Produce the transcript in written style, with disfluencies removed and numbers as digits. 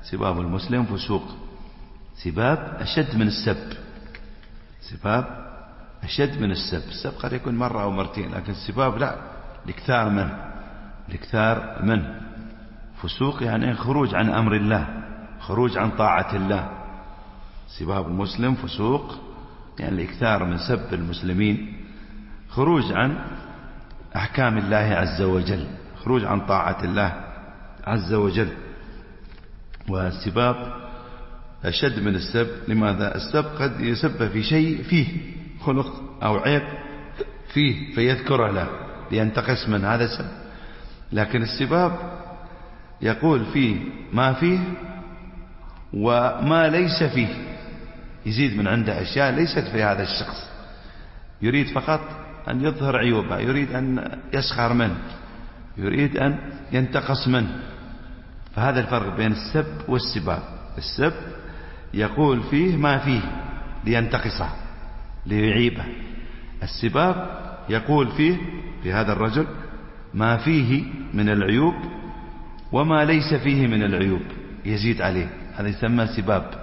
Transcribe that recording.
سباب المسلم فسوق. سباب أشد من السب، سباب أشد من السب. السب قد يكون مرة أو مرتين، لكن السباب لا، الاكثار منه، الاكثار منه. فسوق يعني خروج عن أمر الله، خروج عن طاعة الله. سباب المسلم فسوق يعني الاكثار من سب المسلمين، خروج عن أحكام الله عز وجل، خروج عن طاعة الله عز وجل. والسباب أشد من السب. لماذا؟ السب قد يسب في شيء فيه خلق أو عيب فيه فيذكره له لينتقص من هذا السب، لكن السباب يقول فيه ما فيه وما ليس فيه، يزيد من عنده أشياء ليست في هذا الشخص، يريد فقط أن يظهر عيوبه، يريد أن يسخر منه، يريد أن ينتقص منه. فهذا الفرق بين السب والسباب. السب يقول فيه ما فيه لينتقصه ليعيبه، السباب يقول فيه في هذا الرجل ما فيه من العيوب وما ليس فيه من العيوب، يزيد عليه، هذا يسمى سباب.